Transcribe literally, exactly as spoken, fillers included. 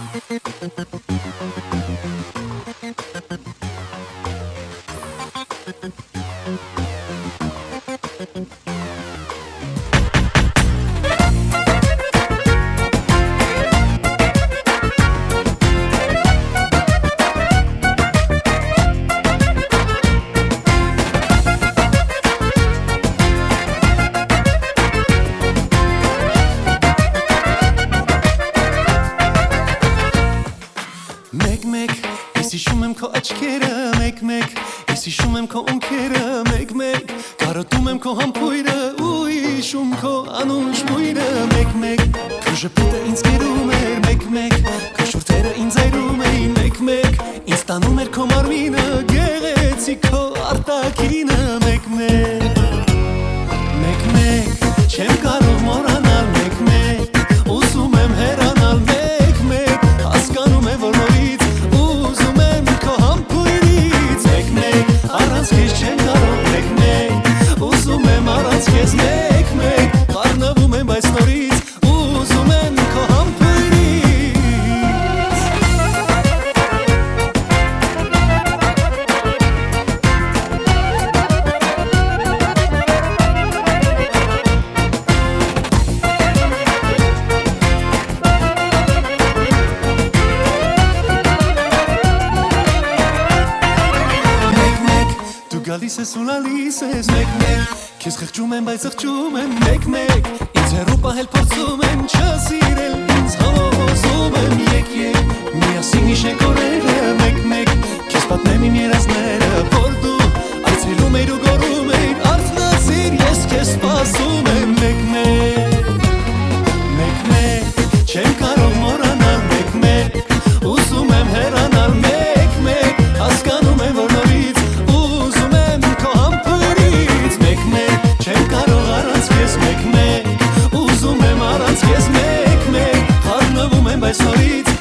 Մեկ-մեկ, ես հիշում եմ քո աչքերը, մեկ-մեկ, ես հիշում եմ քո ունքերը, մեկ-մեկ, կարոտում եմ քո համբույրը ու հիշում քո անուշ բույրը, մեկ-մեկ, քո ժպիտը ինձ գերում էր, մեկ-մեկ, քո շուրթերը ինձ այրում էին, մեկ-մեկ, ինձ տանում էր քո մարմինը, գեղեցիկ քո արտաքինը, մեկ-մեկ, մեկ-մեկ, չեմ կարող մոռանալ, մեկ-մեկ, ուզում եմ հեռանալ, մեկ-մեկ, հասկանում եմ որ նորից ուզում եմ քո համբույրից, մեկ-մեկ, առանց քեզ չեմ կարող, մեկ-մեկ, ուզում եմ առանց քեզ, մեկ-մեկ, խառնվում եմ բայց նորից ուզում եմ քո համբույրից. Գալիս ես ու լալիս ես, մեկ-մեկ, քեզ խղճում եմ, բայց աղջում եմ, մեկ-մեկ, ինձ հեռու պահել փորձում եմ, չսիրել ինձ համոզում եմ, եկ-եկ, միասին հիշենք օրերը, մեկ-մեկ, քեզ պատմեմ իմ երազները, որ դու այցելում էիր ու գոռում էիր, արթնացիր, ես քեզ սպասում եմ, մեկ-մեկ, մեկ-մեկ, չեմ կարող մոռանալ, մեկ-մեկ, ուզում եմ հեռանալ, մեկ-մեկ, հասկանում եմ որ նորից մեկ-մեկ, ուզում եմ առանց քեզ, մեկ-մեկ, խառնվում եմ բայց նորից